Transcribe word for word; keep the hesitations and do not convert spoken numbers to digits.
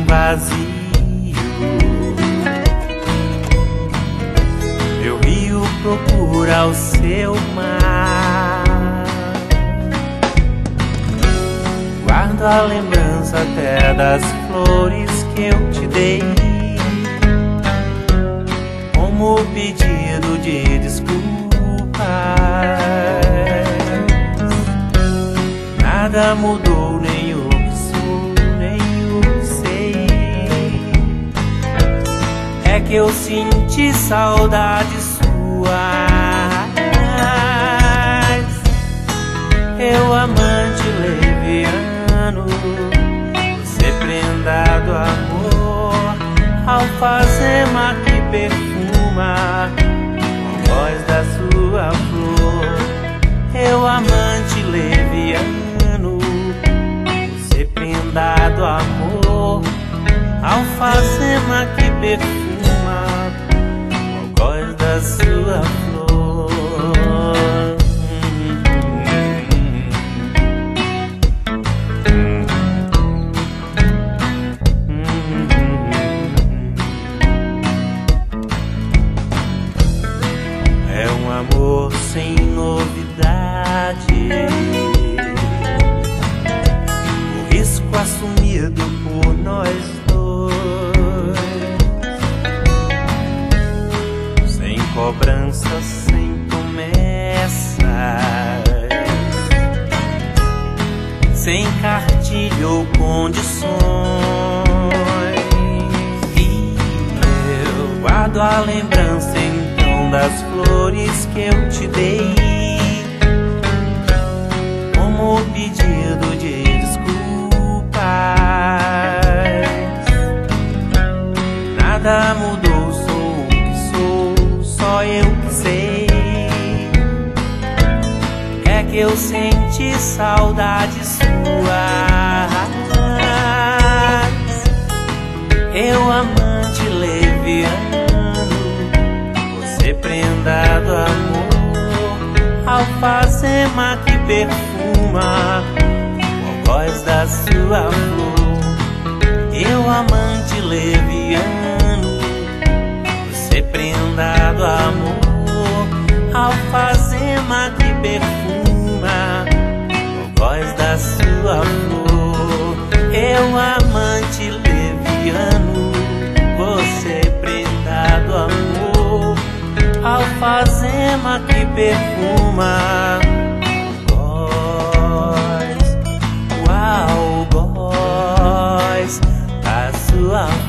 vazio. Meu rio procura o seu mar. Guardo a lembrança até das flores que eu te dei, como pedido de desculpas. Nada mudou, nem o que sou, nem o que sei. É que eu senti saudades suas. Eu, amante leviano, você prendado amor, alfazema que perfuma a voz da sua flor. Eu, amante leviano, você prendado amor, alfazema que perfuma a voz da sua flor. É um amor sem novidade, o risco assumido por nós dois, sem cobranças, sem promessas, sem cartilha ou condições. E eu guardo a lembrança então das flores que eu te dei, como pedido de desculpas. Nada mudou, sou o que sou, só eu que sei. É que eu senti saudades suas. Eu, amante leviano, você prendado amor, alfazema que perfuma a voz da sua flor. Eu, amante leviano, você prendado amor, alfazema que perfuma a voz da sua flor. Eu, amante leviano, você prendado amor, alfazema que perfuma voz, uau, voz, a sua